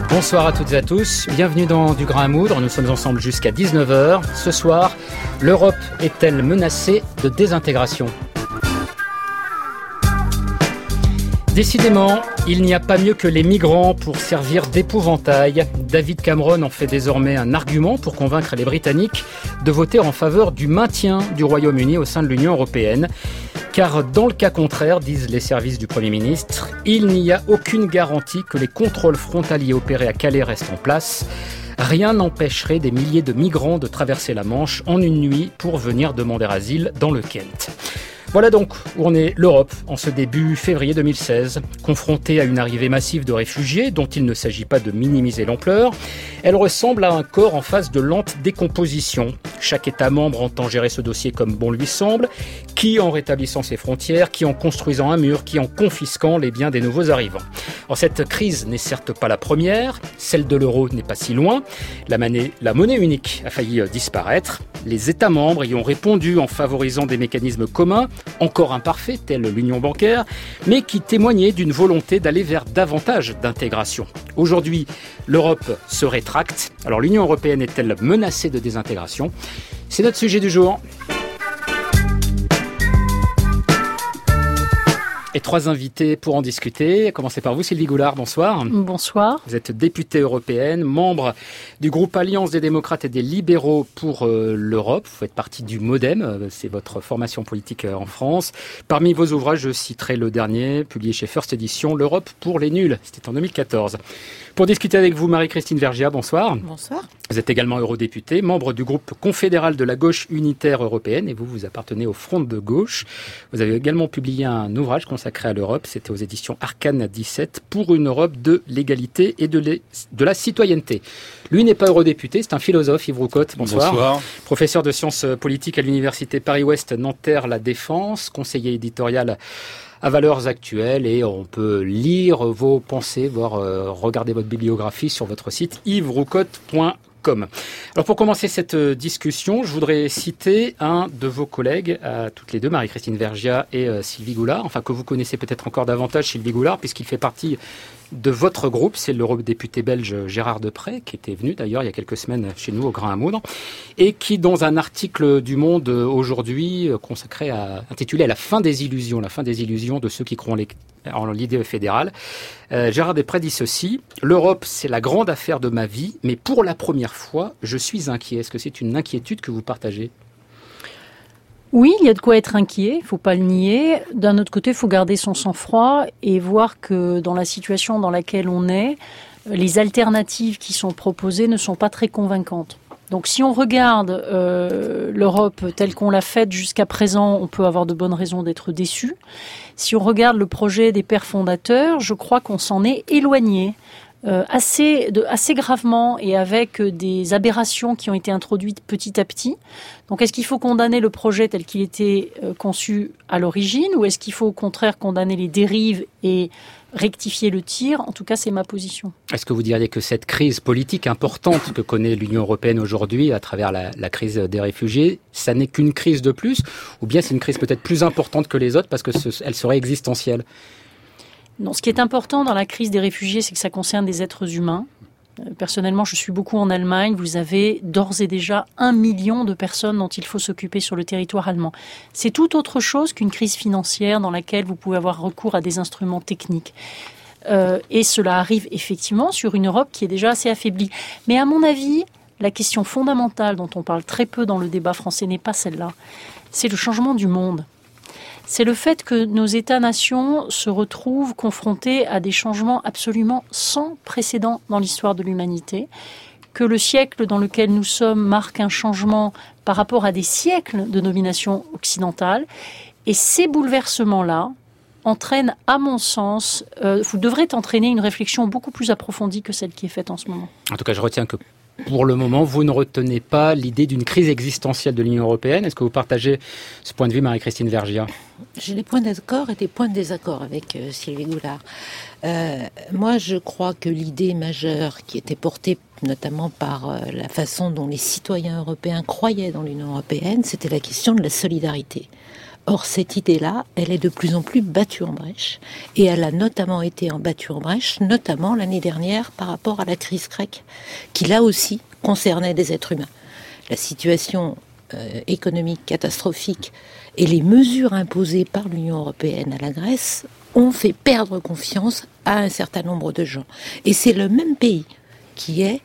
Bonsoir à toutes et à tous, bienvenue dans Du Grain à Moudre, nous sommes ensemble jusqu'à 19h. Ce soir, l'Europe est-elle menacée de désintégration ? Décidément, il n'y a pas mieux que les migrants pour servir d'épouvantail. David Cameron en fait désormais un argument pour convaincre les Britanniques de voter en faveur du maintien du Royaume-Uni au sein de l'Union européenne. Car dans le cas contraire, disent les services du Premier ministre, il n'y a aucune garantie que les contrôles frontaliers opérés à Calais restent en place. Rien n'empêcherait des milliers de migrants de traverser la Manche en une nuit pour venir demander asile dans le Kent. Voilà donc où en est l'Europe en ce début février 2016. Confrontée à une arrivée massive de réfugiés dont il ne s'agit pas de minimiser l'ampleur, elle ressemble à un corps en phase de lente décomposition. Chaque État membre entend gérer ce dossier comme bon lui semble, qui en rétablissant ses frontières, qui en construisant un mur, qui en confisquant les biens des nouveaux arrivants. Or, cette crise n'est certes pas la première, celle de l'euro n'est pas si loin, la monnaie unique a failli disparaître. Les États membres y ont répondu en favorisant des mécanismes communs, encore imparfaits, tels l'union bancaire, mais qui témoignaient d'une volonté d'aller vers davantage d'intégration. Aujourd'hui, l'Europe se rétracte. Alors l'Union européenne est-elle menacée de désintégration ? C'est notre sujet du jour. Et trois invités pour en discuter. À commencer par vous, Sylvie Goulard, bonsoir. Bonsoir. Vous êtes députée européenne, membre du groupe Alliance des démocrates et des libéraux pour l'Europe. Vous faites partie du MoDem, c'est votre formation politique en France. Parmi vos ouvrages, je citerai le dernier, publié chez First Edition, L'Europe pour les nuls. C'était en 2014. Pour discuter avec vous, Marie-Christine Vergiat, bonsoir. Bonsoir. Vous êtes également eurodéputée, membre du groupe confédéral de la gauche unitaire européenne et vous appartenez au Front de gauche. Vous avez également publié un ouvrage consacré à l'Europe, c'était aux éditions Arcane 17, pour une Europe de l'égalité et de la citoyenneté. Lui n'est pas eurodéputé, c'est un philosophe, Yves Roucotte, bonsoir. Bonsoir. Professeur de sciences politiques à l'université Paris-Ouest Nanterre-La Défense, conseiller éditorial à Valeurs Actuelles, et on peut lire vos pensées, voire regarder votre bibliographie sur votre site yvesroucotte.com. Alors pour commencer cette discussion, je voudrais citer un de vos collègues, à toutes les deux, Marie-Christine Vergiat et Sylvie Goulard, enfin que vous connaissez peut-être encore davantage, Sylvie Goulard, puisqu'il fait partie de votre groupe, c'est l'eurodéputé belge Gérard Deprez, qui était venu d'ailleurs il y a quelques semaines chez nous au Grain à Moudre, et qui, dans un article du Monde aujourd'hui, intitulé « La fin des illusions », la fin des illusions de ceux qui croient en l'idée fédérale, Gérard Deprez dit ceci: « L'Europe, c'est la grande affaire de ma vie, mais pour la première fois, je suis inquiet. » Est-ce que c'est une inquiétude que vous partagez ? Oui, il y a de quoi être inquiet, il ne faut pas le nier. D'un autre côté, il faut garder son sang-froid et voir que dans la situation dans laquelle on est, les alternatives qui sont proposées ne sont pas très convaincantes. Donc si on regarde l'Europe telle qu'on l'a faite jusqu'à présent, on peut avoir de bonnes raisons d'être déçu. Si on regarde le projet des pères fondateurs, je crois qu'on s'en est éloigné. Assez gravement et avec des aberrations qui ont été introduites petit à petit. Donc est-ce qu'il faut condamner le projet tel qu'il était conçu à l'origine, ou est-ce qu'il faut au contraire condamner les dérives et rectifier le tir ? En tout cas, c'est ma position. Est-ce que vous diriez que cette crise politique importante que connaît l'Union européenne aujourd'hui à travers la crise des réfugiés, ça n'est qu'une crise de plus, ou bien c'est une crise peut-être plus importante que les autres parce qu'elle serait existentielle ? Non, ce qui est important dans la crise des réfugiés, c'est que ça concerne des êtres humains. Personnellement, je suis beaucoup en Allemagne. Vous avez d'ores et déjà 1 million de personnes dont il faut s'occuper sur le territoire allemand. C'est tout autre chose qu'une crise financière dans laquelle vous pouvez avoir recours à des instruments techniques. Et cela arrive effectivement sur une Europe qui est déjà assez affaiblie. Mais à mon avis, la question fondamentale dont on parle très peu dans le débat français n'est pas celle-là. C'est le changement du monde. C'est le fait que nos États-nations se retrouvent confrontés à des changements absolument sans précédent dans l'histoire de l'humanité, que le siècle dans lequel nous sommes marque un changement par rapport à des siècles de domination occidentale. Et ces bouleversements-là entraînent, à mon sens, devraient entraîner une réflexion beaucoup plus approfondie que celle qui est faite en ce moment. En tout cas, je retiens que pour le moment, vous ne retenez pas l'idée d'une crise existentielle de l'Union européenne. Est-ce que vous partagez ce point de vue, Marie-Christine Vergiat ? J'ai des points d'accord et des points de désaccord avec Sylvie Goulard. Moi, je crois que l'idée majeure qui était portée notamment par la façon dont les citoyens européens croyaient dans l'Union européenne, c'était la question de la solidarité. Or, cette idée-là, elle est de plus en plus battue en brèche. Et elle a notamment été battue en brèche, notamment l'année dernière par rapport à la crise grecque, qui là aussi concernait des êtres humains. La situation économique catastrophique et les mesures imposées par l'Union européenne à la Grèce ont fait perdre confiance à un certain nombre de gens. Et c'est le même pays qui est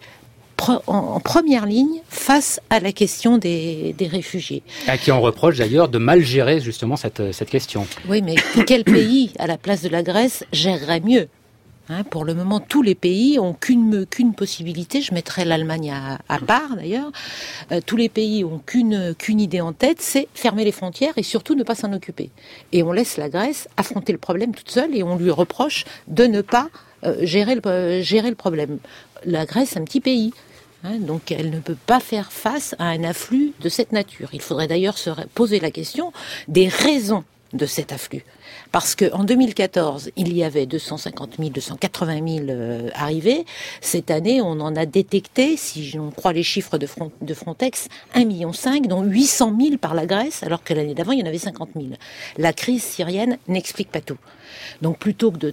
en première ligne face à la question des réfugiés. À qui on reproche d'ailleurs de mal gérer justement cette question. Oui, mais quel pays, à la place de la Grèce, gérerait mieux ? Pour le moment, tous les pays ont qu'une possibilité. Je mettrai l'Allemagne à part, d'ailleurs. Tous les pays ont qu'une idée en tête, c'est fermer les frontières et surtout ne pas s'en occuper. Et on laisse la Grèce affronter le problème toute seule et on lui reproche de ne pas gérer le problème. La Grèce, c'est un petit pays. Donc elle ne peut pas faire face à un afflux de cette nature. Il faudrait d'ailleurs se poser la question des raisons de cet afflux. Parce qu'en 2014, il y avait 250 000, 280 000 arrivées. Cette année, on en a détecté, si on croit les chiffres de Frontex, 1,5 million, dont 800 000 par la Grèce, alors que l'année d'avant, il y en avait 50 000. La crise syrienne n'explique pas tout. Donc plutôt que de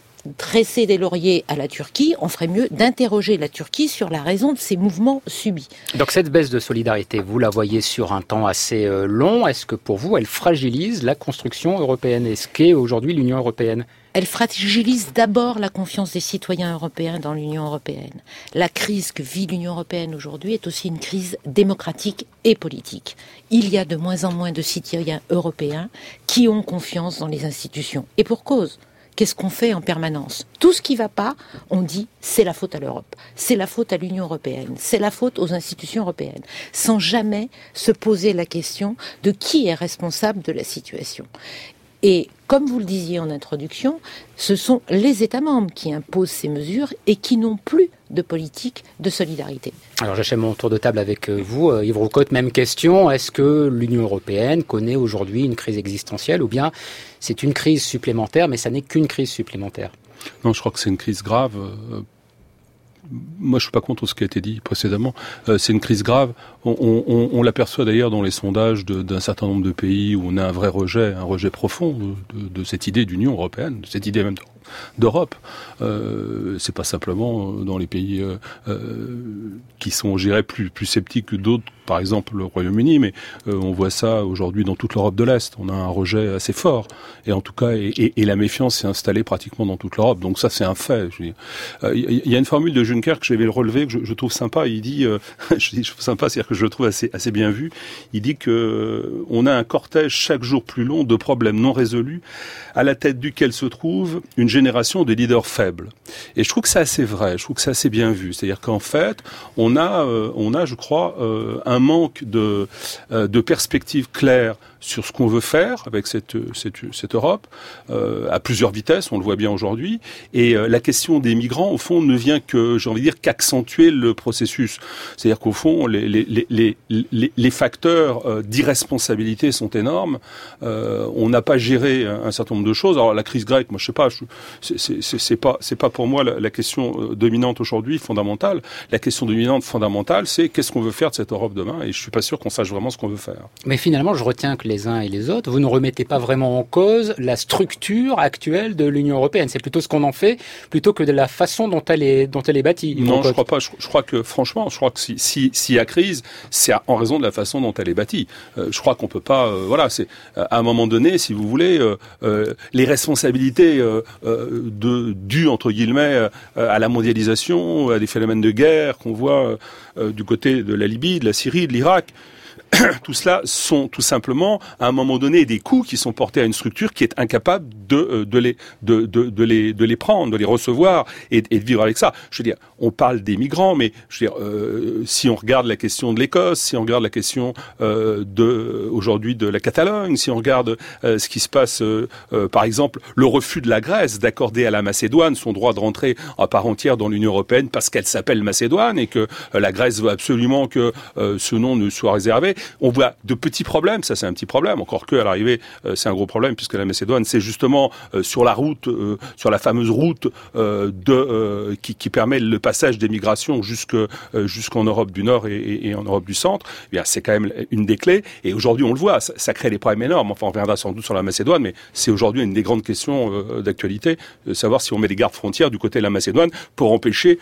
tresser des lauriers à la Turquie, on ferait mieux d'interroger la Turquie sur la raison de ces mouvements subis. Donc cette baisse de solidarité, vous la voyez sur un temps assez long. Est-ce que pour vous, elle fragilise la construction européenne et ce qu'est aujourd'hui l'Union européenne ? Elle fragilise d'abord la confiance des citoyens européens dans l'Union européenne. La crise que vit l'Union européenne aujourd'hui est aussi une crise démocratique et politique. Il y a de moins en moins de citoyens européens qui ont confiance dans les institutions. Et pour cause. Qu'est-ce qu'on fait en permanence ? Tout ce qui ne va pas, on dit c'est la faute à l'Europe, c'est la faute à l'Union européenne, c'est la faute aux institutions européennes, sans jamais se poser la question de qui est responsable de la situation. Et comme vous le disiez en introduction, ce sont les États membres qui imposent ces mesures et qui n'ont plus de politique de solidarité. Alors j'achève mon tour de table avec vous. Yves Roucotte, même question. Est-ce que l'Union européenne connaît aujourd'hui une crise existentielle ou bien c'est une crise supplémentaire, mais ça n'est qu'une crise supplémentaire ? Non, je crois que c'est une crise grave. Moi, je suis pas contre ce qui a été dit précédemment. C'est une crise grave. On l'aperçoit d'ailleurs dans les sondages d'un certain nombre de pays où on a un vrai rejet, profond de cette idée d'Union européenne, de cette idée même d'Europe. C'est pas simplement dans les pays qui sont, je dirais, plus sceptiques que d'autres, par exemple le Royaume-Uni, mais on voit ça aujourd'hui dans toute l'Europe de l'Est. On a un rejet assez fort, et en tout cas, et la méfiance s'est installée pratiquement dans toute l'Europe. Donc ça, c'est un fait. Il y a une formule de Juncker que je vais le relever, que je trouve sympa. Il dit, je trouve sympa, c'est-à-dire que je le trouve assez bien vu. Il dit que on a un cortège chaque jour plus long de problèmes non résolus, à la tête duquel se trouve une génération de leaders faibles. Et je trouve que c'est assez vrai, je trouve que c'est assez bien vu. C'est-à-dire qu'en fait, on a, je crois, un manque de perspectives claires sur ce qu'on veut faire avec cette Europe, à plusieurs vitesses, on le voit bien aujourd'hui. Et la question des migrants, au fond, ne vient que, j'ai envie de dire, qu'accentuer le processus. C'est-à-dire qu'au fond, les facteurs d'irresponsabilité sont énormes. On n'a pas géré un certain nombre de choses. Alors la crise grecque, moi je sais pas, c'est pas pour moi la question dominante aujourd'hui, fondamentale. La question dominante fondamentale, c'est qu'est-ce qu'on veut faire de cette Europe demain, et je suis pas sûr qu'on sache vraiment ce qu'on veut faire. Mais finalement, je retiens que les uns et les autres, vous ne remettez pas vraiment en cause la structure actuelle de l'Union européenne. C'est plutôt ce qu'on en fait, plutôt que de la façon dont elle est bâtie. Non, je crois pas. Je crois que franchement, s'il y a crise, c'est en raison de la façon dont elle est bâtie. Je crois qu'on peut pas. Voilà, c'est à un moment donné, si vous voulez, les responsabilités dues entre guillemets à la mondialisation, à des phénomènes de guerre qu'on voit du côté de la Libye, de la Syrie, de l'Irak. Tout cela sont tout simplement, à un moment donné, des coûts qui sont portés à une structure qui est incapable de les prendre, de les recevoir et de vivre avec ça. Je veux dire, on parle des migrants, mais je veux dire, si on regarde la question de l'Écosse, si on regarde la question aujourd'hui de la Catalogne, si on regarde ce qui se passe, par exemple, le refus de la Grèce d'accorder à la Macédoine son droit de rentrer à part entière dans l'Union européenne parce qu'elle s'appelle Macédoine et que la Grèce veut absolument que ce nom ne soit réservé. On voit de petits problèmes, ça c'est un petit problème, encore que à l'arrivée c'est un gros problème puisque la Macédoine c'est justement sur la route, sur la fameuse route qui permet le passage des migrations jusqu'en Europe du Nord et en Europe du Centre. Eh bien, c'est quand même une des clés. Et aujourd'hui, on le voit, ça crée des problèmes énormes. Enfin, on reviendra sans doute sur la Macédoine, mais c'est aujourd'hui une des grandes questions d'actualité, de savoir si on met des gardes frontières du côté de la Macédoine pour empêcher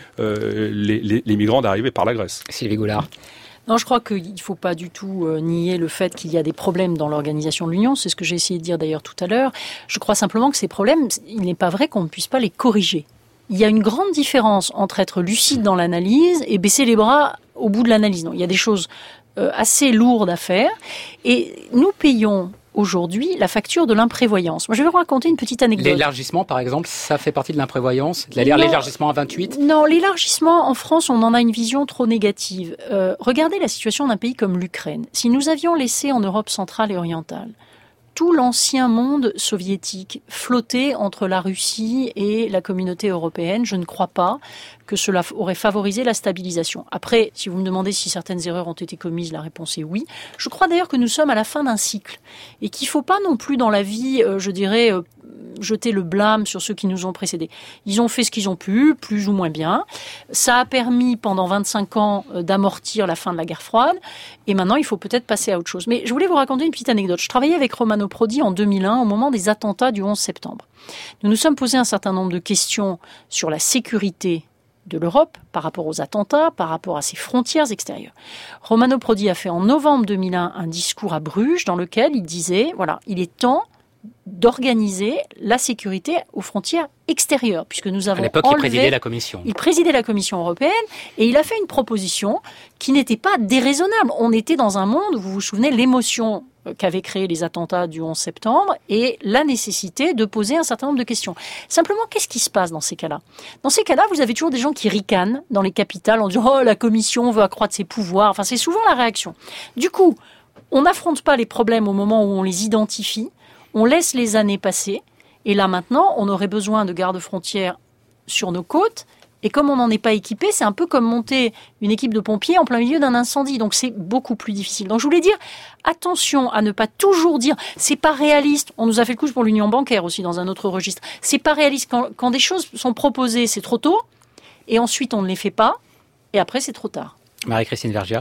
les migrants d'arriver par la Grèce. Sylvie Goulard. Non, je crois qu'il ne faut pas du tout nier le fait qu'il y a des problèmes dans l'organisation de l'Union. C'est ce que j'ai essayé de dire d'ailleurs tout à l'heure. Je crois simplement que ces problèmes, il n'est pas vrai qu'on ne puisse pas les corriger. Il y a une grande différence entre être lucide dans l'analyse et baisser les bras au bout de l'analyse. Non, il y a des choses assez lourdes à faire. Et nous payons aujourd'hui la facture de l'imprévoyance. Moi, je vais vous raconter une petite anecdote. L'élargissement, par exemple, ça fait partie de l'imprévoyance. L'élargissement à 28. Non, l'élargissement en France, on en a une vision trop négative. Regardez la situation d'un pays comme l'Ukraine. Si nous avions laissé en Europe centrale et orientale tout l'ancien monde soviétique flottait entre la Russie et la communauté européenne, je ne crois pas que cela aurait favorisé la stabilisation. Après, si vous me demandez si certaines erreurs ont été commises, la réponse est oui. Je crois d'ailleurs que nous sommes à la fin d'un cycle et qu'il ne faut pas non plus dans la vie, je dirais, jeter le blâme sur ceux qui nous ont précédés. Ils ont fait ce qu'ils ont pu, plus ou moins bien. Ça a permis pendant 25 ans d'amortir la fin de la guerre froide. Et maintenant, il faut peut-être passer à autre chose. Mais je voulais vous raconter une petite anecdote. Je travaillais avec Romano Prodi en 2001 au moment des attentats du 11 septembre. Nous nous sommes posé un certain nombre de questions sur la sécurité de l'Europe par rapport aux attentats, par rapport à ses frontières extérieures. Romano Prodi a fait en novembre 2001 un discours à Bruges dans lequel il disait, voilà, il est temps d'organiser la sécurité aux frontières extérieures, puisque nous avons à l'époque, il présidait la Commission. Il présidait la Commission européenne et il a fait une proposition qui n'était pas déraisonnable. On était dans un monde, vous vous souvenez, l'émotion qu'avaient créé les attentats du 11 septembre et la nécessité de poser un certain nombre de questions. Simplement, qu'est-ce qui se passe dans ces cas-là ? Dans ces cas-là, vous avez toujours des gens qui ricanent dans les capitales en disant « Oh, la Commission veut accroître ses pouvoirs ». Enfin, c'est souvent la réaction. Du coup, on n'affronte pas les problèmes au moment où on les identifie. On laisse les années passer, et là maintenant, on aurait besoin de gardes-frontières sur nos côtes, et comme on n'en est pas équipé, c'est un peu comme monter une équipe de pompiers en plein milieu d'un incendie, donc c'est beaucoup plus difficile. Donc je voulais dire, attention à ne pas toujours dire, c'est pas réaliste, on nous a fait le coup pour l'union bancaire aussi dans un autre registre, c'est pas réaliste, quand des choses sont proposées, c'est trop tôt, et ensuite on ne les fait pas, et après c'est trop tard. Marie-Christine Vergiat.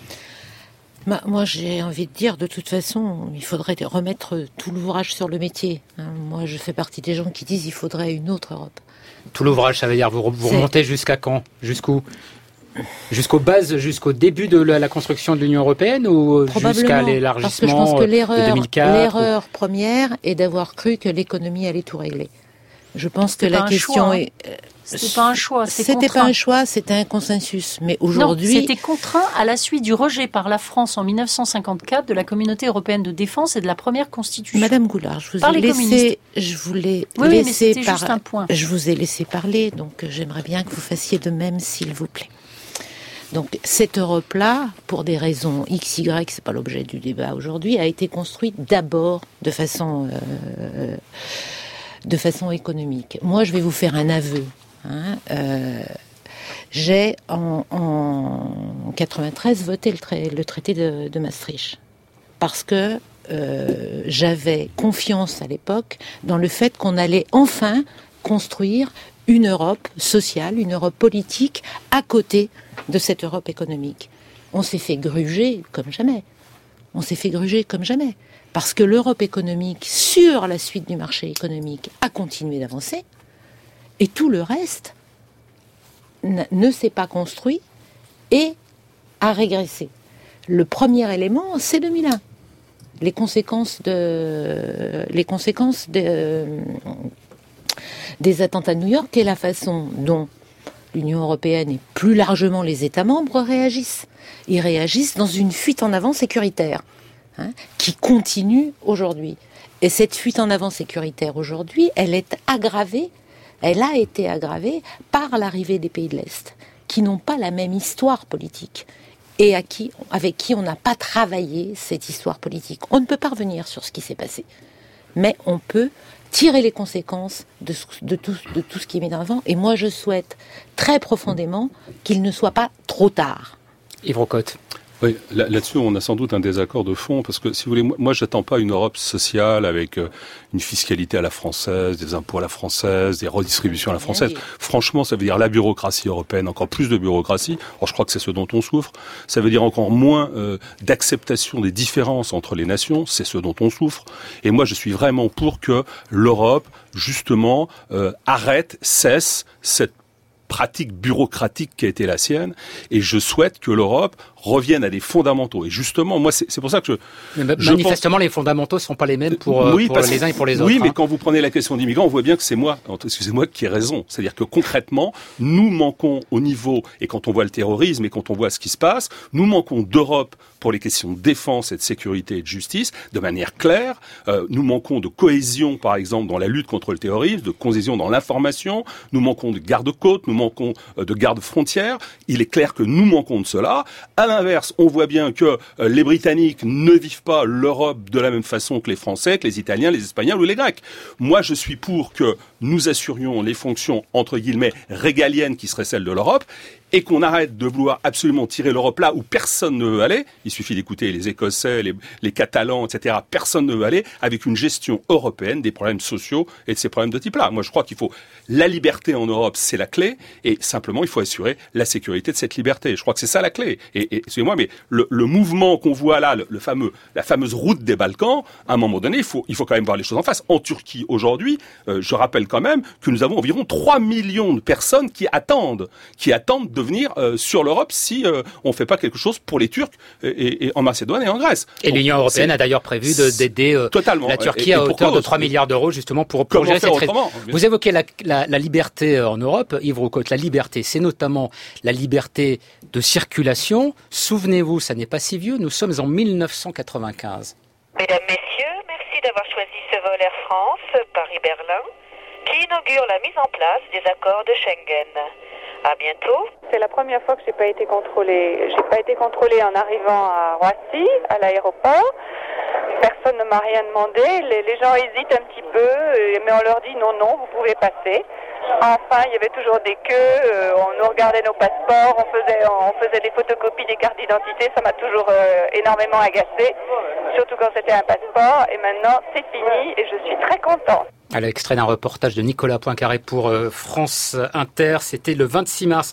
Moi, j'ai envie de dire, de toute façon, il faudrait remettre tout l'ouvrage sur le métier. Moi, je fais partie des gens qui disent qu'il faudrait une autre Europe. Tout l'ouvrage, ça veut dire vous remontez jusqu'à quand ? Jusqu'où ? Jusqu'aux bases, jusqu'au début de la construction de l'Union européenne ou jusqu'à l'élargissement parce que je pense que de 2004 l'erreur première est d'avoir cru que l'économie allait tout régler. Je pense que la question est... C'était pas un choix, c'était pas un choix, c'était un consensus. Mais aujourd'hui... Non, c'était contraint à la suite du rejet par la France en 1954 de la Communauté européenne de défense et de la première constitution. Madame Goulard, je vous ai laissé parler, donc j'aimerais bien que vous fassiez de même, s'il vous plaît. Donc cette Europe-là, pour des raisons X, Y, c'est pas l'objet du débat aujourd'hui, a été construite d'abord de façon économique. Moi, je vais vous faire un aveu. J'ai en 93 voté le traité de Maastricht parce que j'avais confiance à l'époque dans le fait qu'on allait enfin construire une Europe sociale, une Europe politique à côté de cette Europe économique. On s'est fait gruger comme jamais. Parce que l'Europe économique, sur la suite du marché économique, a continué d'avancer. Et tout le reste ne s'est pas construit et a régressé. Le premier élément, c'est 2001. Les conséquences des attentats de New York et la façon dont l'Union européenne et plus largement les États membres réagissent. Ils réagissent dans une fuite en avant sécuritaire qui continue aujourd'hui. Et cette fuite en avant sécuritaire aujourd'hui, elle a été aggravée par l'arrivée des pays de l'Est, qui n'ont pas la même histoire politique et avec qui on n'a pas travaillé cette histoire politique. On ne peut pas revenir sur ce qui s'est passé, mais on peut tirer les conséquences de tout ce qui est mis en avant. Et moi, je souhaite très profondément qu'il ne soit pas trop tard. Yves Rocotte. Oui, là-dessus, on a sans doute un désaccord de fond, parce que, si vous voulez, moi, j'attends pas une Europe sociale avec une fiscalité à la française, des impôts à la française, des redistributions à la française. Franchement, ça veut dire la bureaucratie européenne, encore plus de bureaucratie. Or, je crois que c'est ce dont on souffre. Ça veut dire encore moins d'acceptation des différences entre les nations. C'est ce dont on souffre. Et moi, je suis vraiment pour que l'Europe, justement, cesse cette pratique bureaucratique qui a été la sienne, et je souhaite que l'Europe revienne à des fondamentaux. Et justement, moi, c'est pour ça que manifestement, les fondamentaux ne sont pas les mêmes pour les uns et pour les autres. Oui, mais quand vous prenez la question des migrants, on voit bien que c'est moi, excusez-moi, qui ai raison. C'est-à-dire que concrètement, nous manquons au niveau, et quand on voit le terrorisme et quand on voit ce qui se passe, nous manquons d'Europe pour les questions de défense et de sécurité et de justice, de manière claire. Nous manquons de cohésion, par exemple, dans la lutte contre le terrorisme, de cohésion dans l'information. Nous manquons de garde-côtes, nous manquons de garde-frontières. Il est clair que nous manquons de cela. À l'inverse, on voit bien que les Britanniques ne vivent pas l'Europe de la même façon que les Français, que les Italiens, les Espagnols ou les Grecs. Moi, je suis pour que nous assurions les fonctions, entre guillemets, régaliennes qui seraient celles de l'Europe, et qu'on arrête de vouloir absolument tirer l'Europe là où personne ne veut aller. Il suffit d'écouter les Écossais, les Catalans, etc. Personne ne veut aller, avec une gestion européenne des problèmes sociaux et de ces problèmes de type-là. Moi, je crois qu'il faut la liberté en Europe, c'est la clé, et simplement, il faut assurer la sécurité de cette liberté. Je crois que c'est ça la clé. Et excusez-moi, mais le mouvement qu'on voit là, la fameuse route des Balkans, à un moment donné, il faut quand même voir les choses en face. En Turquie, aujourd'hui, je rappelle quand même que nous avons environ 3 millions de personnes qui attendent de venir sur l'Europe si on ne fait pas quelque chose pour les Turcs et en Macédoine et en Grèce. Et l'Union européenne a d'ailleurs prévu d'aider la Turquie à hauteur de 3 milliards d'euros justement pour gérer cette crise. Vous évoquez la liberté en Europe, Yves Roucaute. La liberté, c'est notamment la liberté de circulation. Souvenez-vous, ça n'est pas si vieux, nous sommes en 1995. Mesdames, Messieurs, merci d'avoir choisi ce vol Air France, Paris-Berlin, qui inaugure la mise en place des accords de Schengen. À bientôt. C'est la première fois que j'ai pas été contrôlée. J'ai pas été contrôlée en arrivant à Roissy, à l'aéroport. Personne ne m'a rien demandé. Les gens hésitent un petit peu, mais on leur dit non, vous pouvez passer. Enfin, il y avait toujours des queues. On nous regardait nos passeports, on faisait des photocopies des cartes d'identité. Ça m'a toujours énormément agacée, surtout quand c'était un passeport. Et maintenant, c'est fini et je suis très contente. À l'extrait d'un reportage de Nicolas Poincaré pour France Inter, c'était le 26 mars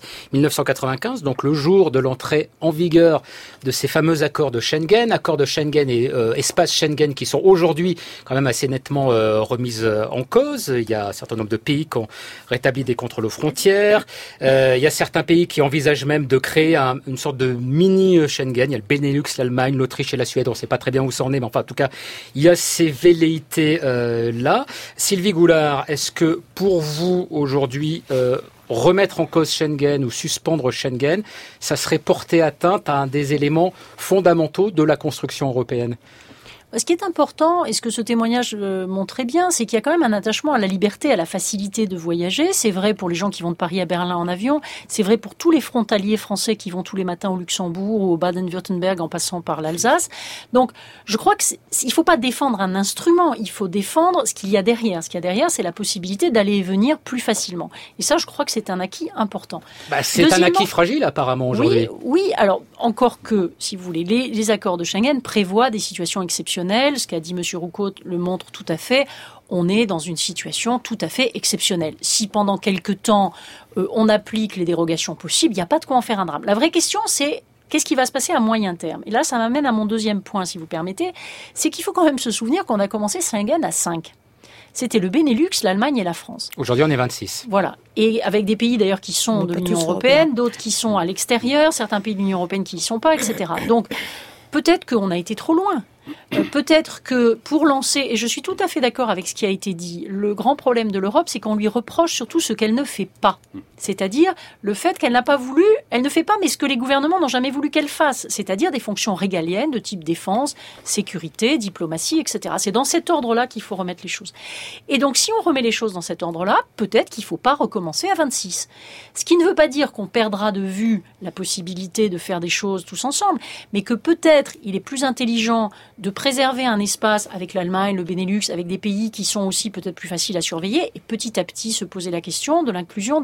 1995, donc le jour de l'entrée en vigueur de ces fameux accords de Schengen et espace Schengen qui sont aujourd'hui quand même assez nettement remises en cause. Il y a un certain nombre de pays qui ont rétabli des contrôles aux frontières. Il y a certains pays qui envisagent même de créer une sorte de mini Schengen. Il y a le Benelux, l'Allemagne, l'Autriche et la Suède. On ne sait pas très bien où ça en est, mais enfin en tout cas, il y a ces velléités là. Sylvie Goulard, est-ce que pour vous, aujourd'hui, remettre en cause Schengen ou suspendre Schengen, ça serait porter atteinte à un des éléments fondamentaux de la construction européenne ? Ce qui est important, et ce que ce témoignage montrait bien, c'est qu'il y a quand même un attachement à la liberté, à la facilité de voyager. C'est vrai pour les gens qui vont de Paris à Berlin en avion. C'est vrai pour tous les frontaliers français qui vont tous les matins au Luxembourg ou au Baden-Württemberg en passant par l'Alsace. Donc, je crois qu'il ne faut pas défendre un instrument, il faut défendre ce qu'il y a derrière. Ce qu'il y a derrière, c'est la possibilité d'aller et venir plus facilement. Et ça, je crois que c'est un acquis important. C'est un acquis fragile, apparemment, aujourd'hui. Oui, alors, encore que, si vous voulez, les accords de Schengen prévoient des situations exceptionnelles. Ce qu'a dit M. Roucaute le montre tout à fait. On est dans une situation tout à fait exceptionnelle. Si pendant quelque temps, on applique les dérogations possibles, il n'y a pas de quoi en faire un drame. La vraie question, c'est qu'est-ce qui va se passer à moyen terme ? Et là, ça m'amène à mon deuxième point, si vous permettez. C'est qu'il faut quand même se souvenir qu'on a commencé Schengen à 5. C'était le Benelux, l'Allemagne et la France. Aujourd'hui, on est 26. Voilà. Et avec des pays d'ailleurs qui sont de l'Union européenne, d'autres qui sont à l'extérieur, certains pays de l'Union européenne qui n'y sont pas, etc. Donc, peut-être qu'on a été trop loin. Peut-être que pour lancer, et je suis tout à fait d'accord avec ce qui a été dit, le grand problème de l'Europe, c'est qu'on lui reproche surtout ce qu'elle ne fait pas. C'est-à-dire le fait qu'elle n'a pas voulu, elle ne fait pas, mais ce que les gouvernements n'ont jamais voulu qu'elle fasse. C'est-à-dire des fonctions régaliennes de type défense, sécurité, diplomatie, etc. C'est dans cet ordre-là qu'il faut remettre les choses. Et donc si on remet les choses dans cet ordre-là, peut-être qu'il ne faut pas recommencer à 26. Ce qui ne veut pas dire qu'on perdra de vue la possibilité de faire des choses tous ensemble, mais que peut-être il est plus intelligent de préserver un espace avec l'Allemagne, le Benelux, avec des pays qui sont aussi peut-être plus faciles à surveiller, et petit à petit se poser la question de l'inclusion des autres.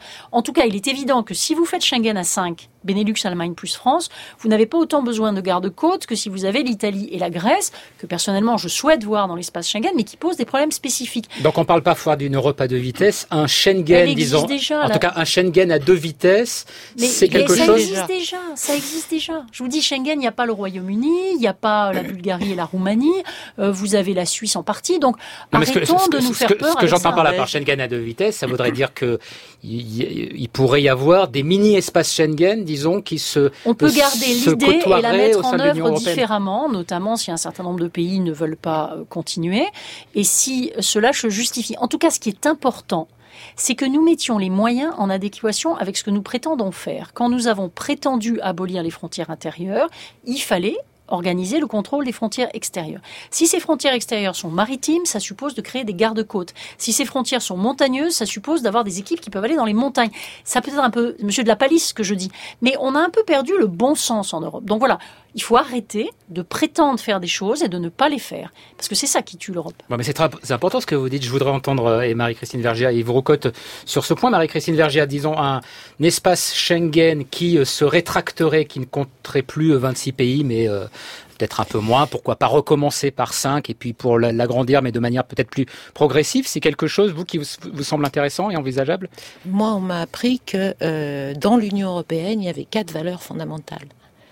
En tout cas, il est évident que si vous faites Schengen à 5, Benelux, Allemagne plus France, vous n'avez pas autant besoin de garde-côtes que si vous avez l'Italie et la Grèce, que personnellement je souhaite voir dans l'espace Schengen, mais qui posent des problèmes spécifiques. Donc on parle parfois d'une Europe à deux vitesses, un Schengen, disons, déjà, en tout cas un Schengen à deux vitesses, c'est quelque chose... Ça existe déjà. Je vous dis, Schengen, il n'y a pas le Royaume-Uni, il n'y a pas la Bulgarie et la Roumanie, vous avez la Suisse en partie, donc arrêtons de nous faire peur. Ce que j'entends par là par Schengen à deux vitesses, ça voudrait dire que il pourrait y avoir des mini-espaces Schengen, disons, qui se On peut garder l'idée et la mettre en œuvre différemment, notamment si un certain nombre de pays ne veulent pas continuer, et si cela se justifie. En tout cas, ce qui est important, c'est que nous mettions les moyens en adéquation avec ce que nous prétendons faire. Quand nous avons prétendu abolir les frontières intérieures, il fallait organiser le contrôle des frontières extérieures. Si ces frontières extérieures sont maritimes, ça suppose de créer des garde-côtes. Si ces frontières sont montagneuses, ça suppose d'avoir des équipes qui peuvent aller dans les montagnes. Ça peut être un peu, monsieur de la Palisse, ce que je dis. Mais on a un peu perdu le bon sens en Europe. Donc voilà, il faut arrêter de prétendre faire des choses et de ne pas les faire. Parce que c'est ça qui tue l'Europe. Bon, mais c'est important ce que vous dites. Je voudrais entendre et Marie-Christine Vergiat et Yves Roucotte sur ce point. Marie-Christine Vergiat, disons un espace Schengen qui se rétracterait, qui ne compterait plus 26 pays, mais peut-être un peu moins. Pourquoi pas recommencer par 5 et puis pour l'agrandir, mais de manière peut-être plus progressive. C'est quelque chose, vous, qui vous semble intéressant et envisageable? Moi, on m'a appris que dans l'Union européenne, il y avait 4 valeurs fondamentales.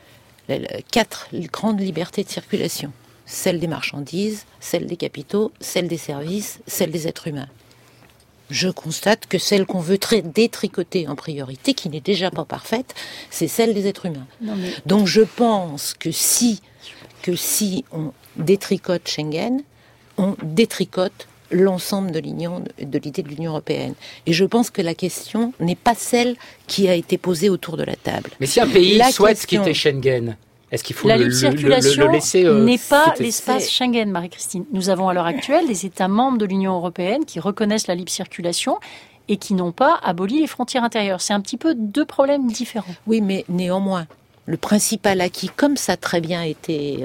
4 grandes libertés de circulation. Celle des marchandises, celle des capitaux, celle des services, celle des êtres humains. Je constate que celle qu'on veut détricoter en priorité, qui n'est déjà pas parfaite, c'est celle des êtres humains. Donc je pense que si on détricote Schengen, on détricote l'ensemble de l'idée de l'Union européenne. Et je pense que la question n'est pas celle qui a été posée autour de la table. Mais si un pays souhaite quitter Schengen, est-ce qu'il faut la libre circulation le laisser n'est pas l'espace Schengen, Marie-Christine. Nous avons à l'heure actuelle des États membres de l'Union européenne qui reconnaissent la libre circulation et qui n'ont pas aboli les frontières intérieures. C'est un petit peu 2 problèmes différents. Oui, mais néanmoins, le principal acquis, comme ça a très bien été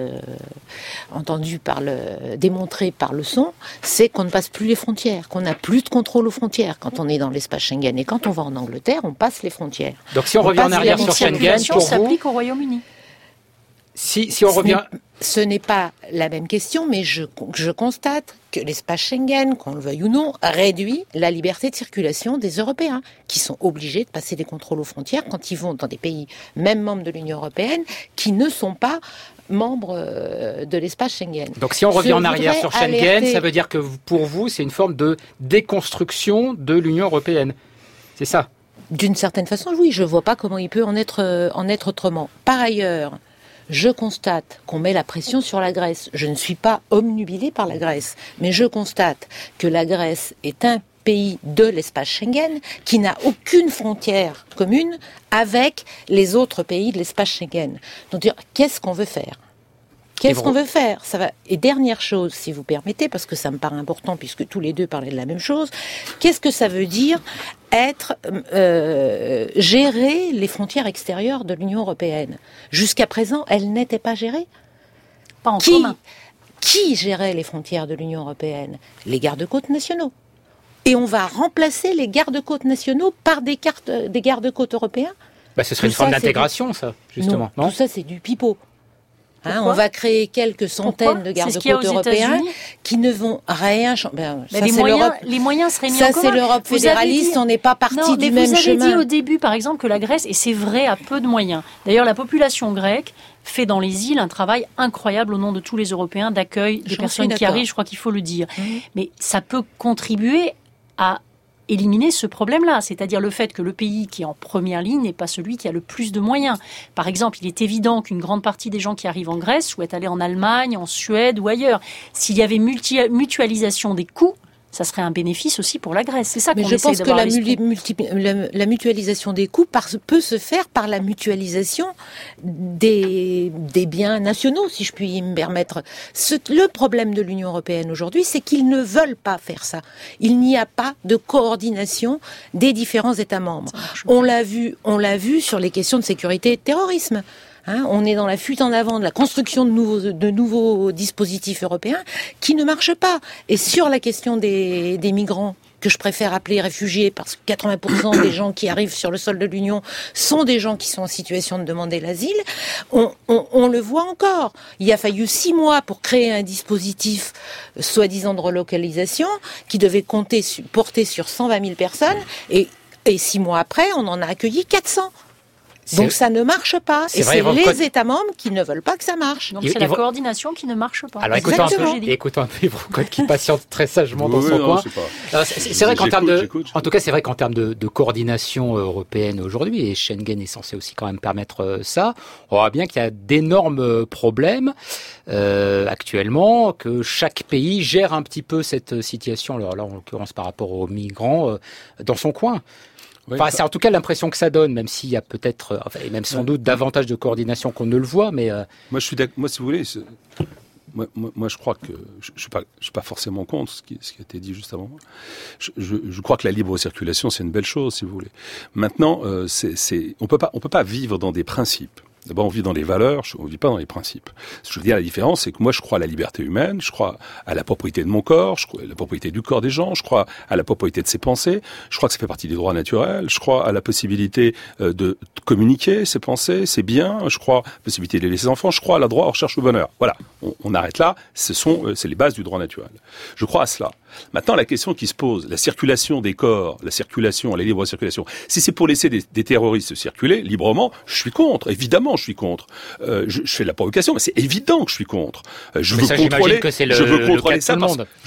démontré par le son, c'est qu'on ne passe plus les frontières, qu'on n'a plus de contrôle aux frontières quand on est dans l'espace Schengen. Et quand on va en Angleterre, on passe les frontières. Donc si on revient en arrière sur Schengen, pour vous, s'applique au Royaume-Uni. Si on revient... Ce n'est pas la même question, mais je constate que l'espace Schengen, qu'on le veuille ou non, réduit la liberté de circulation des Européens, qui sont obligés de passer des contrôles aux frontières quand ils vont dans des pays, même membres de l'Union européenne, qui ne sont pas membres de l'espace Schengen. Donc si on revient en arrière sur Schengen, ça veut dire que pour vous, c'est une forme de déconstruction de l'Union européenne. C'est ça? D'une certaine façon, oui. Je ne vois pas comment il peut en être autrement. Par ailleurs, je constate qu'on met la pression sur la Grèce. Je ne suis pas obnubilée par la Grèce, mais je constate que la Grèce est un pays de l'espace Schengen qui n'a aucune frontière commune avec les autres pays de l'espace Schengen. Donc, qu'est-ce qu'on veut faire ? Qu'est-ce qu'on veut faire ? Et dernière chose, si vous permettez, parce que ça me paraît important, puisque tous les deux parlaient de la même chose, qu'est-ce que ça veut dire gérer les frontières extérieures de l'Union européenne ? Jusqu'à présent, elles n'étaient pas gérées. Pas en commun. Qui gérait les frontières de l'Union européenne ? Les gardes-côtes nationaux. Et on va remplacer les gardes-côtes nationaux par des gardes-côtes européens ? Ce serait une forme d'intégration, ça, justement. Non, tout ça, c'est du pipeau. On va créer quelques centaines de garde-côtes européens qui ne vont rien changer. Les moyens seraient mis en commun. Ça, c'est l'Europe fédéraliste, on n'est pas parti du même chemin. Vous avez dit au début, par exemple, que la Grèce, et c'est vrai, a peu de moyens. D'ailleurs, la population grecque fait dans les îles un travail incroyable au nom de tous les Européens d'accueil des personnes qui arrivent, je crois qu'il faut le dire. Mais ça peut contribuer à éliminer ce problème-là, c'est-à-dire le fait que le pays qui est en première ligne n'est pas celui qui a le plus de moyens. Par exemple, il est évident qu'une grande partie des gens qui arrivent en Grèce souhaitent aller en Allemagne, en Suède ou ailleurs. S'il y avait mutualisation des coûts, ça serait un bénéfice aussi pour la Grèce. C'est ça qu'on essaie d'avoir à l'esprit. Mais je pense que la mutualisation des coûts peut se faire par la mutualisation des biens nationaux, si je puis me permettre. Le problème de l'Union européenne aujourd'hui, c'est qu'ils ne veulent pas faire ça. Il n'y a pas de coordination des différents États membres. On l'a vu sur les questions de sécurité et de terrorisme. On est dans la fuite en avant de la construction de nouveaux dispositifs européens qui ne marchent pas. Et sur la question des migrants que je préfère appeler réfugiés, parce que 80% des gens qui arrivent sur le sol de l'Union sont des gens qui sont en situation de demander l'asile, on le voit encore. Il a fallu 6 mois pour créer un dispositif soi-disant de relocalisation qui devait porter sur 120 000 personnes, et 6 mois après, on en a accueilli 400. Donc ça ne marche pas. Et c'est les États membres qui ne veulent pas que ça marche. Donc c'est la coordination qui ne marche pas. Alors écoutons un peu Yves Roucotte qui patiente très sagement dans son coin. C'est vrai qu'en termes en tout cas, c'est vrai qu'en termes de coordination européenne aujourd'hui, et Schengen est censé aussi quand même permettre ça, on voit bien qu'il y a d'énormes problèmes actuellement, que chaque pays gère un petit peu cette situation, alors là en l'occurrence par rapport aux migrants, dans son coin. Oui, c'est en tout cas l'impression que ça donne, même s'il y a peut-être, et même sans doute davantage de coordination qu'on ne le voit, mais... Moi, je suis d'accord. Moi, si vous voulez, moi, je crois que je suis pas forcément contre ce qui a été dit juste avant. Je crois que la libre circulation, c'est une belle chose, si vous voulez. Maintenant, on peut pas vivre dans des principes. D'abord, on vit dans les valeurs, on vit pas dans les principes. Je veux dire, la différence, c'est que moi, je crois à la liberté humaine, je crois à la propriété de mon corps, je crois à la propriété du corps des gens, je crois à la propriété de ses pensées, je crois que ça fait partie des droits naturels, je crois à la possibilité de communiquer ses pensées, ses biens, je crois à la possibilité d'élever ses enfants, je crois à la droit, recherche au bonheur. Voilà. On arrête là. C'est les bases du droit naturel. Je crois à cela. Maintenant, la question qui se pose, la circulation des corps, la libre circulation, si c'est pour laisser des terroristes circuler librement, je suis contre. Évidemment, je suis contre. Je fais de la provocation, mais c'est évident que je suis contre. Je veux contrôler ça.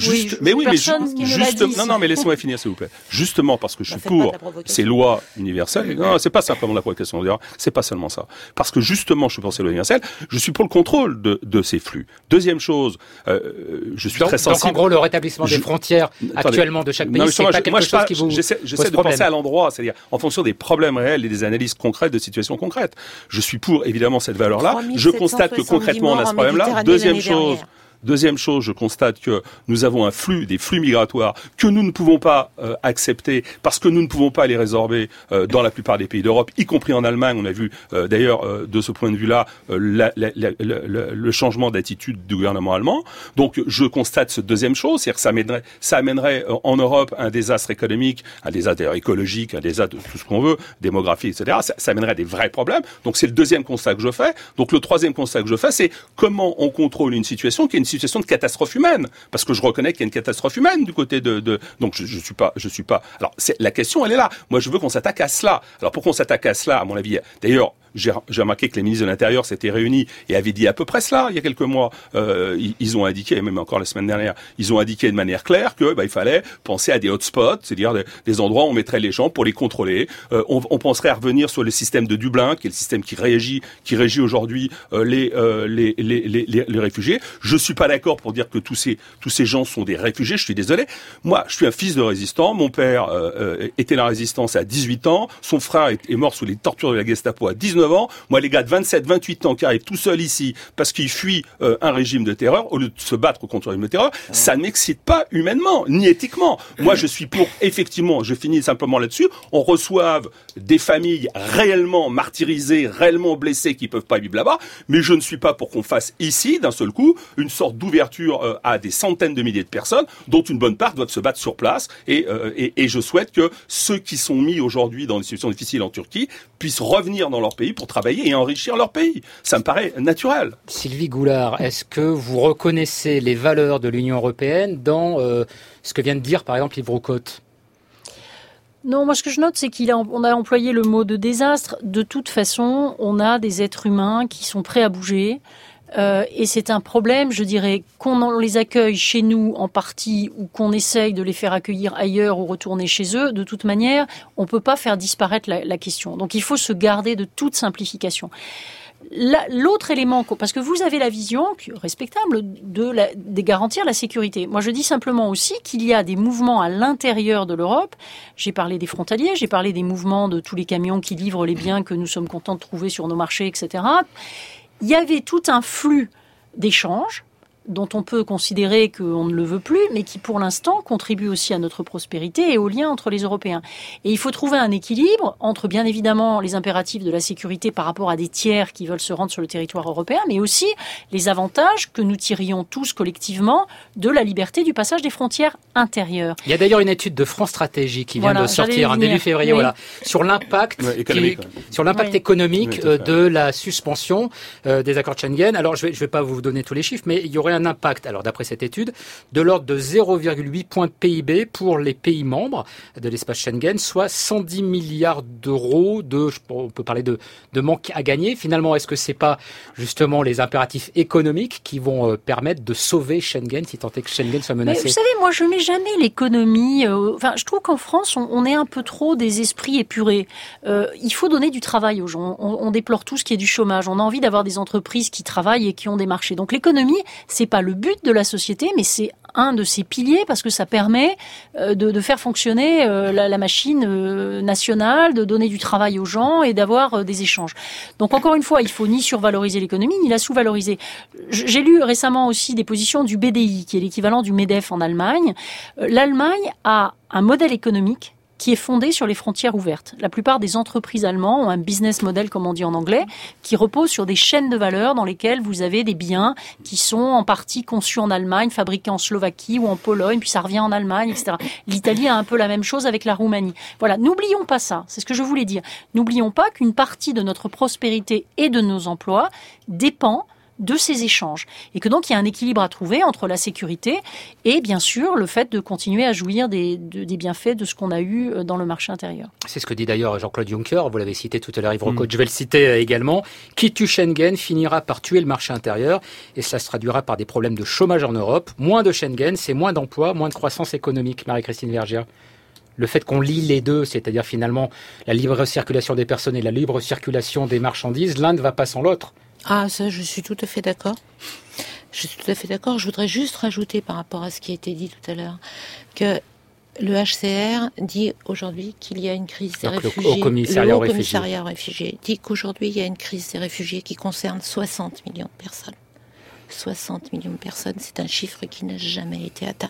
Non, mais laissez-moi finir, s'il vous plaît. Justement parce que je suis pour ces lois universelles. Non, c'est pas simplement la provocation. C'est pas seulement ça. Parce que justement, je suis pour ces lois universelles. Je suis pour le contrôle de ces flux. Deuxième chose, je suis très sensible. Donc, en gros, le rétablissement des frontières actuellement de chaque pays, c'est pas quelque chose qui vous j'essaie de penser à l'endroit, c'est-à-dire en fonction des problèmes réels et des analyses concrètes de situations concrètes. Je suis pour évidemment cette valeur-là. Je constate que concrètement on a ce problème-là. Deuxième chose, je constate que nous avons des flux migratoires que nous ne pouvons pas accepter parce que nous ne pouvons pas les résorber dans la plupart des pays d'Europe, y compris en Allemagne. On a vu d'ailleurs de ce point de vue-là le changement d'attitude du gouvernement allemand. Donc je constate cette deuxième chose, c'est-à-dire que ça amènerait en Europe un désastre économique, un désastre d'ailleurs écologique, un désastre de tout ce qu'on veut, démographie, etc. Ça amènerait des vrais problèmes. Donc c'est le deuxième constat que je fais. Donc le troisième constat que je fais, c'est comment on contrôle une situation qui est une situation de catastrophe humaine, parce que je reconnais qu'il y a une catastrophe humaine du côté donc je suis pas. Alors la question elle est là. Moi je veux qu'on s'attaque à cela. Alors pour qu'on s'attaque à cela, à mon avis, d'ailleurs j'ai remarqué que les ministres de l'Intérieur s'étaient réunis et avaient dit à peu près cela il y a quelques mois. Ils ont indiqué, et même encore la semaine dernière, ils ont indiqué de manière claire que il fallait penser à des hotspots, c'est-à-dire des endroits où on mettrait les gens pour les contrôler. On penserait à revenir sur le système de Dublin, qui est le système qui régit aujourd'hui les réfugiés. Je suis pas d'accord pour dire que tous ces gens sont des réfugiés. Je suis désolé. Moi, je suis un fils de résistant. Mon père était dans la résistance à 18 ans. Son frère est mort sous les tortures de la Gestapo à 19 ans. Moi, les gars de 27, 28 ans qui arrivent tout seuls ici parce qu'ils fuient un régime de terreur au lieu de se battre contre un régime de terreur, ça ne m'excite pas humainement ni éthiquement. Moi, je suis pour, effectivement, je finis simplement là-dessus, on reçoive des familles réellement martyrisées, réellement blessées qui peuvent pas vivre là-bas, mais je ne suis pas pour qu'on fasse ici, d'un seul coup, une sorte d'ouverture à des centaines de milliers de personnes, dont une bonne part doivent se battre sur place, et je souhaite que ceux qui sont mis aujourd'hui dans des situations difficiles en Turquie puissent revenir dans leur pays pour travailler et enrichir leur pays. Ça me paraît naturel. Sylvie Goulard, est-ce que vous reconnaissez les valeurs de l'Union européenne dans ce que vient de dire par exemple Yves Roucotte ? Non, moi ce que je note, c'est qu'on a employé le mot de désastre. De toute façon, on a des êtres humains qui sont prêts à bouger. Et c'est un problème, je dirais, qu'on les accueille chez nous en partie ou qu'on essaye de les faire accueillir ailleurs ou retourner chez eux. De toute manière, on ne peut pas faire disparaître la question. Donc il faut se garder de toute simplification. L'autre élément, parce que vous avez la vision respectable de garantir la sécurité. Moi, je dis simplement aussi qu'il y a des mouvements à l'intérieur de l'Europe. J'ai parlé des frontaliers, j'ai parlé des mouvements de tous les camions qui livrent les biens que nous sommes contents de trouver sur nos marchés, etc. Il y avait tout un flux d'échanges dont on peut considérer qu'on ne le veut plus, mais qui pour l'instant contribue aussi à notre prospérité et au lien entre les Européens. Et il faut trouver un équilibre entre bien évidemment les impératifs de la sécurité par rapport à des tiers qui veulent se rendre sur le territoire européen, mais aussi les avantages que nous tirions tous collectivement de la liberté du passage des frontières intérieures. Il y a d'ailleurs une étude de France Stratégie qui vient de sortir en début février, sur l'impact économique de la suspension des accords de Schengen. Alors je vais pas vous donner tous les chiffres, mais il y aurait un impact, alors d'après cette étude, de l'ordre de 0,8 points de PIB pour les pays membres de l'espace Schengen, soit 110 milliards d'euros on peut parler de manque à gagner. Finalement, est-ce que c'est pas justement les impératifs économiques qui vont permettre de sauver Schengen, si tant est que Schengen soit menacé? Mais vous savez, moi je mets jamais l'économie. Je trouve qu'en France, on est un peu trop des esprits épurés. Il faut donner du travail aux gens. On déplore tout ce qui est du chômage. On a envie d'avoir des entreprises qui travaillent et qui ont des marchés. Donc l'économie, c'est pas le but de la société, mais c'est un de ses piliers parce que ça permet de faire fonctionner la machine nationale, de donner du travail aux gens et d'avoir des échanges. Donc encore une fois, il faut ni survaloriser l'économie ni la sous-valoriser. J'ai lu récemment aussi des positions du BDI, qui est l'équivalent du MEDEF en Allemagne. L'Allemagne a un modèle économique qui est fondé sur les frontières ouvertes. La plupart des entreprises allemandes ont un business model, comme on dit en anglais, qui repose sur des chaînes de valeur dans lesquelles vous avez des biens qui sont en partie conçus en Allemagne, fabriqués en Slovaquie ou en Pologne, puis ça revient en Allemagne, etc. L'Italie a un peu la même chose avec la Roumanie. Voilà, n'oublions pas ça, c'est ce que je voulais dire. N'oublions pas qu'une partie de notre prospérité et de nos emplois dépend de ces échanges. Et que donc il y a un équilibre à trouver entre la sécurité et bien sûr le fait de continuer à jouir des bienfaits de ce qu'on a eu dans le marché intérieur. C'est ce que dit d'ailleurs Jean-Claude Juncker, vous l'avez cité tout à l'heure Yves Rocot, je vais le citer également. Qui tue Schengen finira par tuer le marché intérieur et ça se traduira par des problèmes de chômage en Europe. Moins de Schengen, c'est moins d'emplois, moins de croissance économique. Marie-Christine Vergiat. Le fait qu'on lie les deux, c'est-à-dire finalement la libre circulation des personnes et la libre circulation des marchandises, l'un ne va pas sans l'autre. Ah, ça, je suis tout à fait d'accord. Je voudrais juste rajouter par rapport à ce qui a été dit tout à l'heure que le HCR dit aujourd'hui qu'il y a une crise des réfugiés. Le Haut Commissariat aux réfugiés dit qu'aujourd'hui il y a une crise des réfugiés qui concerne 60 millions de personnes. 60 millions de personnes, c'est un chiffre qui n'a jamais été atteint.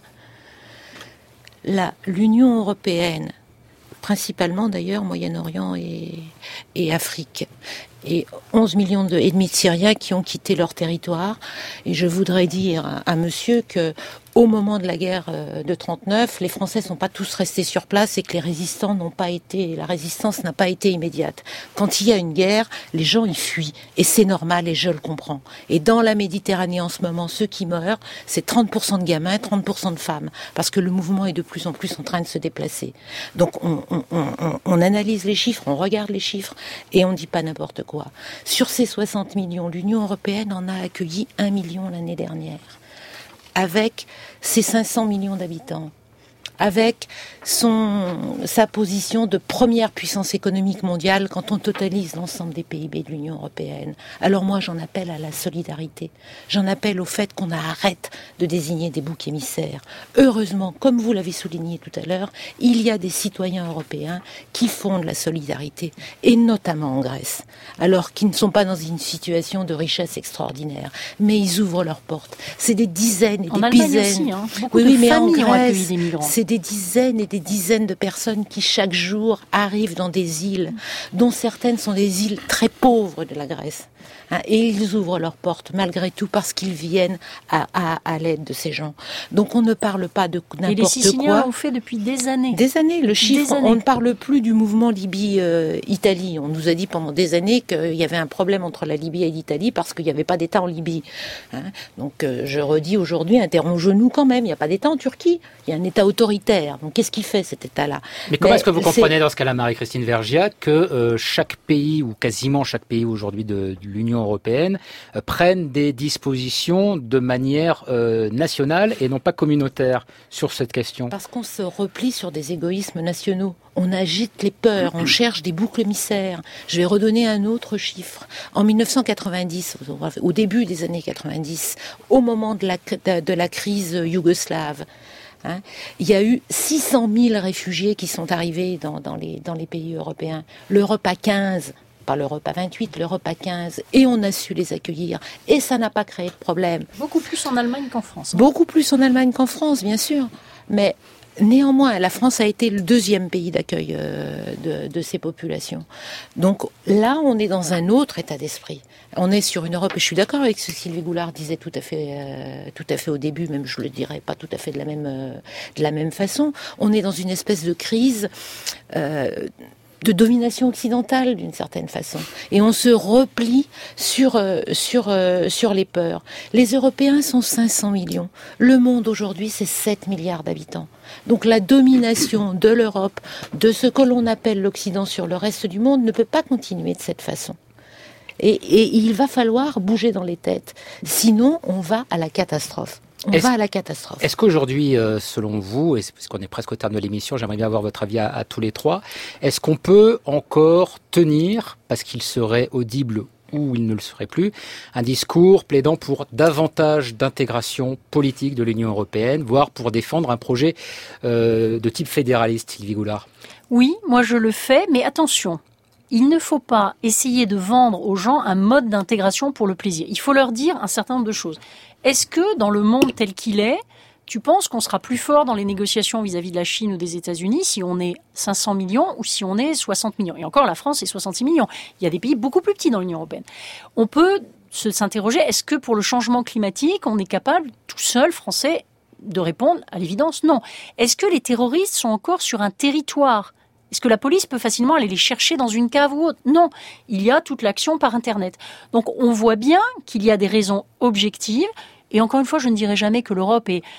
L'Union européenne, principalement d'ailleurs Moyen-Orient et Afrique, et 11 millions et demi de Syriens qui ont quitté leur territoire. Et je voudrais dire à monsieur que au moment de la guerre de 39, les Français sont pas tous restés sur place et que la résistance n'a pas été immédiate. Quand il y a une guerre, les gens y fuient et c'est normal et je le comprends. Et dans la Méditerranée en ce moment, ceux qui meurent, c'est 30% de gamins, 30% de femmes, parce que le mouvement est de plus en plus en train de se déplacer. Donc on analyse les chiffres, on regarde les chiffres et on dit pas n'importe quoi. Sur ces 60 millions, l'Union européenne en a accueilli 1 million l'année dernière. Avec ses 500 millions d'habitants, avec sa position de première puissance économique mondiale quand on totalise l'ensemble des PIB de l'Union européenne. Alors moi, j'en appelle à la solidarité. J'en appelle au fait qu'on arrête de désigner des boucs émissaires. Heureusement, comme vous l'avez souligné tout à l'heure, il y a des citoyens européens qui font de la solidarité, et notamment en Grèce, alors qu'ils ne sont pas dans une situation de richesse extraordinaire, mais ils ouvrent leurs portes. C'est des dizaines et des dizaines. Aussi, beaucoup de familles ont accueilli des migrants. C'est des dizaines et des dizaines de personnes qui chaque jour arrivent dans des îles, dont certaines sont des îles très pauvres de la Grèce. Et ils ouvrent leurs portes malgré tout parce qu'ils viennent à l'aide de ces gens. Donc on ne parle pas de n'importe quoi. Et les Siciliens l'ont fait depuis des années. Des années. Le chiffre, on ne parle plus du mouvement Libye-Italie. On nous a dit pendant des années qu'il y avait un problème entre la Libye et l'Italie parce qu'il n'y avait pas d'État en Libye. Donc je redis aujourd'hui, interrogeons-nous quand même. Il n'y a pas d'État en Turquie. Il y a un État autoritaire. Donc qu'est-ce qu'il fait cet État-là? Mais comment est-ce que vous comprenez dans ce cas-là, Marie-Christine Vergiat, que chaque pays ou quasiment chaque pays aujourd'hui de l'Union européenne prennent des dispositions de manière nationale et non pas communautaire sur cette question? Parce qu'on se replie sur des égoïsmes nationaux. On agite les peurs, on cherche des boucs émissaires. Je vais redonner un autre chiffre. En 1990, au début des années 90, au moment de la crise yougoslave, il y a eu 600 000 réfugiés qui sont arrivés dans les pays européens. L'Europe a 15. pas l'Europe à 28, l'Europe à 15, et on a su les accueillir, et ça n'a pas créé de problème. Beaucoup plus en Allemagne qu'en France. Beaucoup plus en Allemagne qu'en France, bien sûr, mais néanmoins, la France a été le deuxième pays d'accueil de ces populations. Donc là, on est dans un autre état d'esprit. On est sur une Europe, et je suis d'accord avec ce que Sylvie Goulard disait tout à fait au début, même je le dirais pas tout à fait de la même façon. On est dans une espèce de crise de domination occidentale d'une certaine façon, et on se replie sur les peurs. Les Européens sont 500 millions. Le monde aujourd'hui, c'est 7 milliards d'habitants. Donc la domination de l'Europe, de ce que l'on appelle l'Occident sur le reste du monde, ne peut pas continuer de cette façon. Et il va falloir bouger dans les têtes. Sinon, on va à la catastrophe. Est-ce qu'aujourd'hui, selon vous, et parce qu'on est presque au terme de l'émission, j'aimerais bien avoir votre avis à tous les trois, est-ce qu'on peut encore tenir, parce qu'il serait audible ou il ne le serait plus, un discours plaidant pour davantage d'intégration politique de l'Union européenne, voire pour défendre un projet de type fédéraliste, Sylvie Goulard ? Oui, moi je le fais, mais attention. Il ne faut pas essayer de vendre aux gens un mode d'intégration pour le plaisir. Il faut leur dire un certain nombre de choses. Est-ce que dans le monde tel qu'il est, tu penses qu'on sera plus fort dans les négociations vis-à-vis de la Chine ou des États-Unis si on est 500 millions ou si on est 60 millions ? Et encore, la France est 66 millions. Il y a des pays beaucoup plus petits dans l'Union européenne. On peut s'interroger, est-ce que pour le changement climatique, on est capable, tout seul, Français, de répondre à l'évidence ? Non. Est-ce que les terroristes sont encore sur un territoire ? Est-ce que la police peut facilement aller les chercher dans une cave ou autre ? Non, il y a toute l'action par Internet. Donc on voit bien qu'il y a des raisons objectives. Et encore une fois, je ne dirais jamais que l'Europe est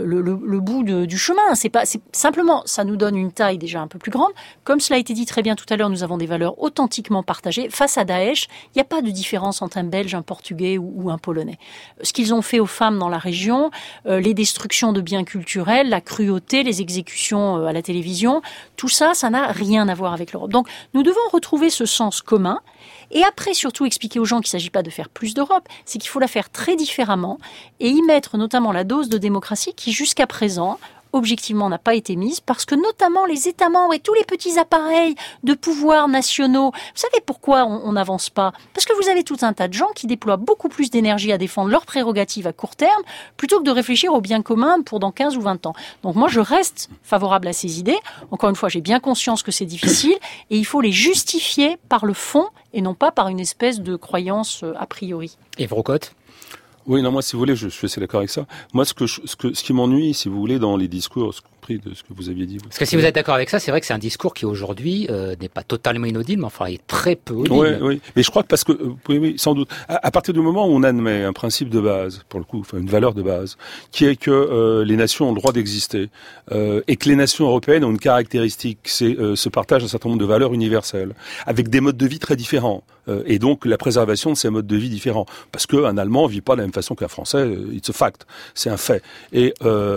le bout du chemin. C'est simplement, ça nous donne une taille déjà un peu plus grande. Comme cela a été dit très bien tout à l'heure, nous avons des valeurs authentiquement partagées. Face à Daesh, il n'y a pas de différence entre un Belge, un Portugais ou un Polonais. Ce qu'ils ont fait aux femmes dans la région, les destructions de biens culturels, la cruauté, les exécutions à la télévision, tout ça, ça n'a rien à voir avec l'Europe. Donc, nous devons retrouver ce sens commun. Et après, surtout, expliquer aux gens qu'il ne s'agit pas de faire plus d'Europe, c'est qu'il faut la faire très différemment et y mettre notamment la dose de démocratie qui, jusqu'à présent, objectivement, n'a pas été mise parce que notamment les États membres et tous les petits appareils de pouvoir nationaux, vous savez pourquoi on n'avance pas ? Parce que vous avez tout un tas de gens qui déploient beaucoup plus d'énergie à défendre leurs prérogatives à court terme plutôt que de réfléchir au bien commun pour dans 15 ou 20 ans. Donc moi, je reste favorable à ces idées. Encore une fois, j'ai bien conscience que c'est difficile et il faut les justifier par le fond et non pas par une espèce de croyance a priori. Et Vrocotte ? Oui, non, moi, si vous voulez, je suis assez d'accord avec ça. Moi, ce qui m'ennuie, si vous voulez, dans les discours, compris de ce que vous aviez dit. Parce que si vous êtes d'accord avec ça, c'est vrai que c'est un discours qui aujourd'hui n'est pas totalement inaudible, mais enfin, il est très peu audible. Oui. Mais je crois que parce que, oui, sans doute, à partir du moment où on admet un principe de base, pour le coup, enfin, une valeur de base, qui est que les nations ont le droit d'exister, et que les nations européennes ont une caractéristique, c'est se partagent un certain nombre de valeurs universelles, avec des modes de vie très différents. Et donc la préservation de ces modes de vie différents, parce qu'un Allemand vit pas de la même façon qu'un Français, it's a fact, c'est un fait. Et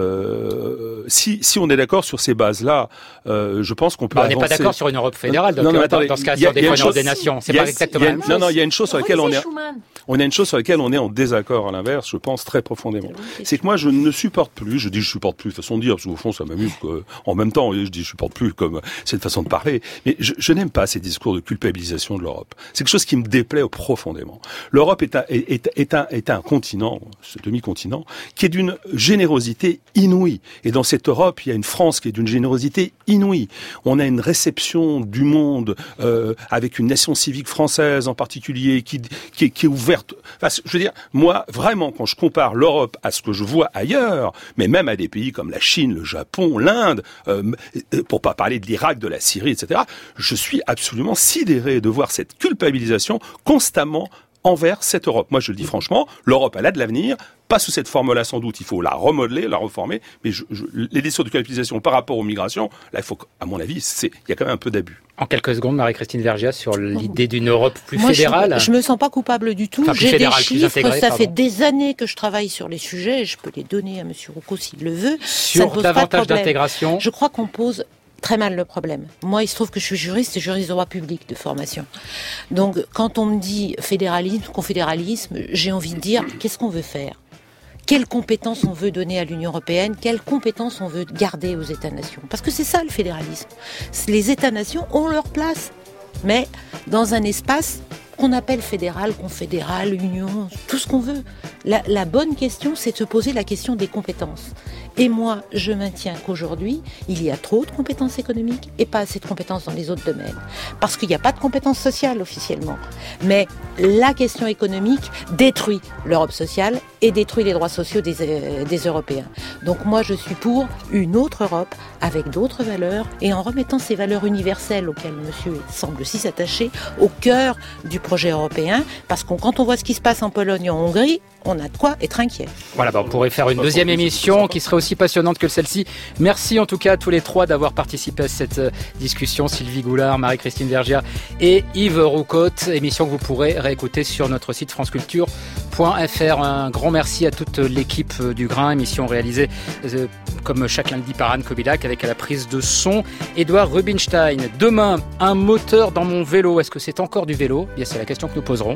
si on est d'accord sur ces bases-là, je pense qu'on peut avancer. On n'est pas d'accord sur une Europe fédérale, donc dans ce cas, sur des des nations, c'est pas exactement la même chose. Non, il y a une chose sur laquelle on est en désaccord à l'inverse, je pense très profondément. C'est que moi je ne supporte plus, je supporte plus, façon de dire, parce qu'au fond ça m'amuse en même temps, je dis je supporte plus comme c'est une façon de parler, mais je n'aime pas ces discours de culpabilisation de l'Europe. C'est quelque chose qui me déplaît profondément. L'Europe est un continent, ce demi-continent, qui est d'une générosité inouïe. Et dans cette Europe, il y a une France qui est d'une générosité inouïe. On a une réception du monde avec une nation civique française en particulier qui est ouverte. Enfin, je veux dire, moi, vraiment, quand je compare l'Europe à ce que je vois ailleurs, mais même à des pays comme la Chine, le Japon, l'Inde, pour pas parler de l'Irak, de la Syrie, etc., je suis absolument sidéré de voir cette culpabilisation constamment envers cette Europe. Moi, je le dis franchement, l'Europe, elle a de l'avenir, pas sous cette forme-là sans doute, il faut la remodeler, la reformer, mais les discours de culpabilisation par rapport aux migrations, là, il faut, à mon avis, il y a quand même un peu d'abus. En quelques secondes, Marie-Christine Vergiat, sur l'idée d'une Europe plus fédérale. Je me sens pas coupable du tout. Enfin, j'ai des chiffres, ça fait des années que je travaille sur les sujets, je peux les donner à Monsieur Roucault s'il le veut. Sur davantage d'intégration. Je crois qu'on pose très mal le problème. Moi, il se trouve que je suis juriste et juriste de droit public de formation. Donc, quand on me dit fédéralisme, confédéralisme, j'ai envie de dire, qu'est-ce qu'on veut faire ? Quelles compétences on veut donner à l'Union européenne ? Quelles compétences on veut garder aux États-nations ? Parce que c'est ça le fédéralisme. Les États-nations ont leur place mais dans un espace qu'on appelle fédéral, confédéral, union, tout ce qu'on veut. La bonne question, c'est de se poser la question des compétences. Et moi, je maintiens qu'aujourd'hui, il y a trop de compétences économiques et pas assez de compétences dans les autres domaines. Parce qu'il n'y a pas de compétences sociales officiellement. Mais la question économique détruit l'Europe sociale et détruit les droits sociaux des Européens. Donc moi, je suis pour une autre Europe avec d'autres valeurs et en remettant ces valeurs universelles auxquelles monsieur semble si s'attacher au cœur du projet européen. Parce que quand on voit ce qui se passe en Pologne et en Hongrie, on a de quoi être inquiet. Voilà, on pourrait faire une deuxième émission qui serait aussi passionnante que celle-ci. Merci en tout cas à tous les trois d'avoir participé à cette discussion. Sylvie Goulard, Marie-Christine Vergiat et Yves Roucotte. Émission que vous pourrez réécouter sur notre site franceculture.fr. Un grand merci à toute l'équipe du Grain. Émission réalisée comme chaque lundi par Anne Kobilac avec à la prise de son Édouard Rubinstein. Demain, un moteur dans mon vélo. Est-ce que c'est encore du vélo ? Bien, c'est la question que nous poserons.